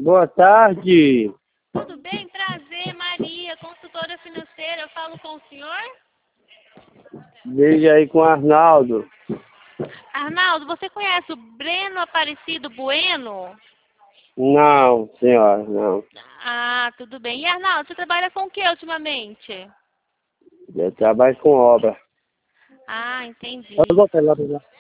Boa tarde. Tudo bem? Prazer, Maria, consultora financeira. Eu falo com o senhor? Veja aí com o Arnaldo. Arnaldo, você conhece o Breno Aparecido Bueno? Não, senhora, não. Ah, tudo bem. E Arnaldo, você trabalha com o que ultimamente? Eu trabalho com obra. Ah, entendi. Eu vou pegar.